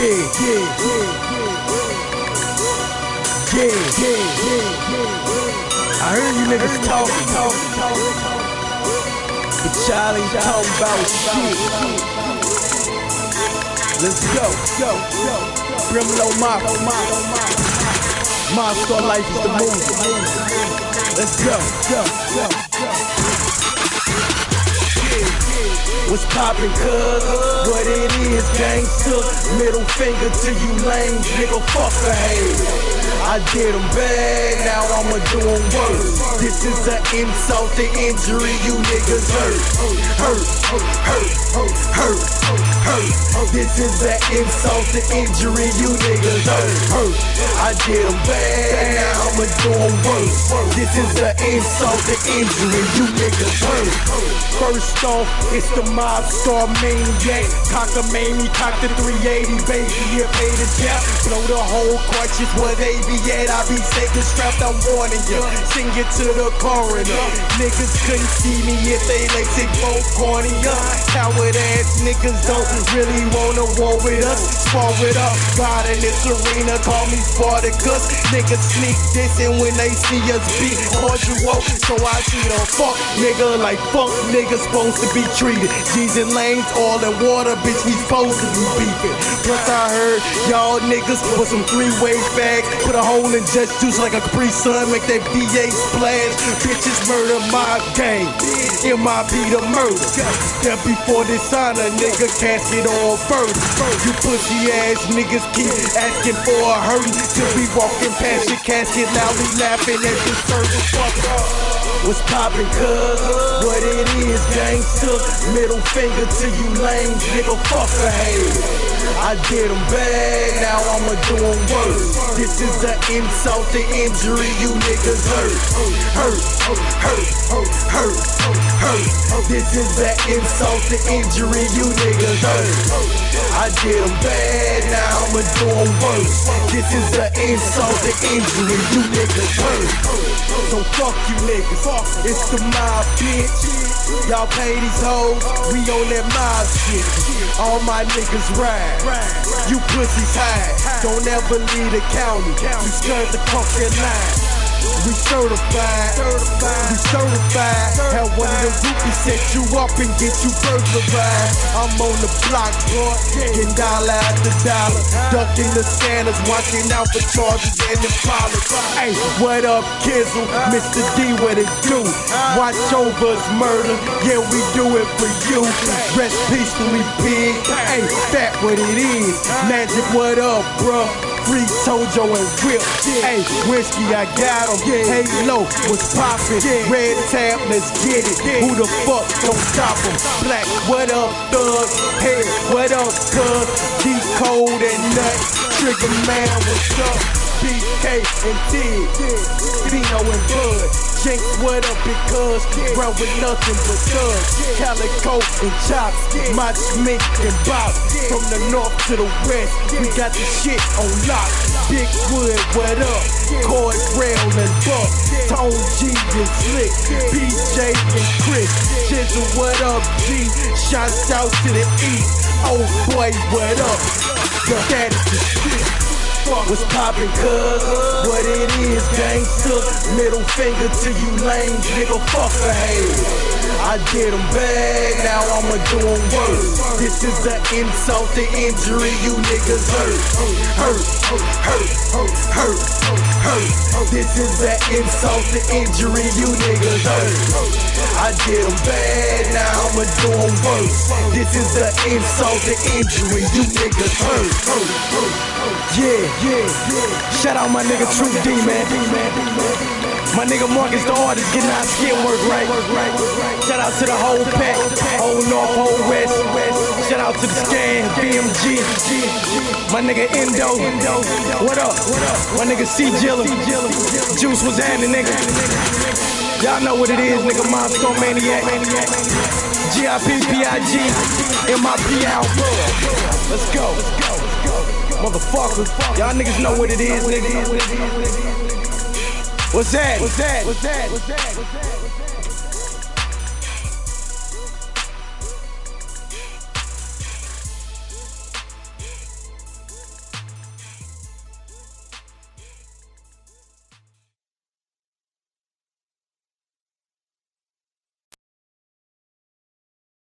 I heard you niggas talking, but y'all ain't talking about shit. Let's go. Brimlow Monster Life is the movie. Let's go. What's poppin', cuz? What it is, gangsta. Middle finger to you lames, nigga, fuck a hate. I did them bad, now I'ma do them worse. This is an insult to injury, you niggas hurt. This is an insult to injury, you niggas hurt. I did them bad, now I'ma do them worse. This is an insult to injury, you niggas hurt. First off, it's the mob star maniac. Cockamamie, cock the 380, baby, you pay the gap. Blow the whole cartridge where they be at. I be safe and strapped, I'm warning you. Sing it to the coroner. Niggas couldn't see me if they lace it both cornea. Coward ass niggas don't really wanna war with us. Spar with us, God in this arena, call me Spartacus. Niggas sneak dissing when they see us beat cordial. So I treat a fuck nigga like fuck niggas supposed to be treated. G's and lanes, all in water, bitch, we supposed to be beefing. Plus I heard y'all niggas with some three-way fags. Put a hole in just juice like a Capri Sun, make that VA splash. Bitches murder my gang, MIB the murder. Then before dishonor, nigga, casket all first. You pussy ass niggas keep asking for a hurry till we walking past your casket loudly laughing at the service. Fuck up. What's poppin', cuz? What it is, gangsta. Middle finger to you lames, nigga, fuck a hate. I did them bad, now I'ma do them worse. This is an insult to injury, you niggas hurt. This is an insult to injury, you niggas hurt. I did them bad, now I'ma do them worse. This is an insult to injury, you niggas hurt. So fuck you niggas, it's the mob, bitch. Y'all pay these hoes, we on that mob shit. All my niggas ride, you pussies hide. Don't ever leave the county, you skirt the fucking line. We certified. Have one of them groupies set you up and get you burglarized. I'm on the block, boy, getting dollar after dollar. Ducking the scanners, watching out for charges and Impalas. Hey, what up, Kizzle? Mr. D, what it do? Watch over us, murder. Yeah, we do it for you. Rest peacefully, big. Hey, that what it is. Magic, what up, bruh? Free Tojo and Whip. Hey, Whiskey, I got him. Halo, what's poppin'? Red tab, let's get it. Who the fuck don't stop him? Black, what up, thug? Hey, what up, cuz? Deep cold and nuts. Trigger man, what's up? BK and Tig, Dino and Bud. Jinx, what up, because run with nothing but thugs. Calico and Chops, Mach Mink and Bop. From the north to the west, we got the shit on lock. Bigwood, what up? Cord Rail and Buck. Tone G and Slick, BJ and Chris. Jizzle, what up, G? Shouts out to the east. Oh boy, what up? That is the shit. What's poppin', cuz? What it is, gangsta. Middle finger to you lames, nigga, fuck a hate. I did them bad, now I'ma do them worse. This is an insult to injury, you niggas hurt. This is an insult to injury, you niggas hurt. I did them bad, now I'ma do them worse. This is an insult to injury, you niggas hurt. Yeah. Shout out my nigga True D, man. My nigga Marcus the artist getting our skin work right. Shout out to the whole pack, whole north, whole west. Shout out to the Scan, BMG. My nigga Endo. What up? My nigga C Jilla. Juice was happening, nigga. Y'all know what it is, nigga. Monster Maniac. GIP, PIG, MIP out. Let's go. Motherfucker, y'all niggas know what it is, nigga. What's that?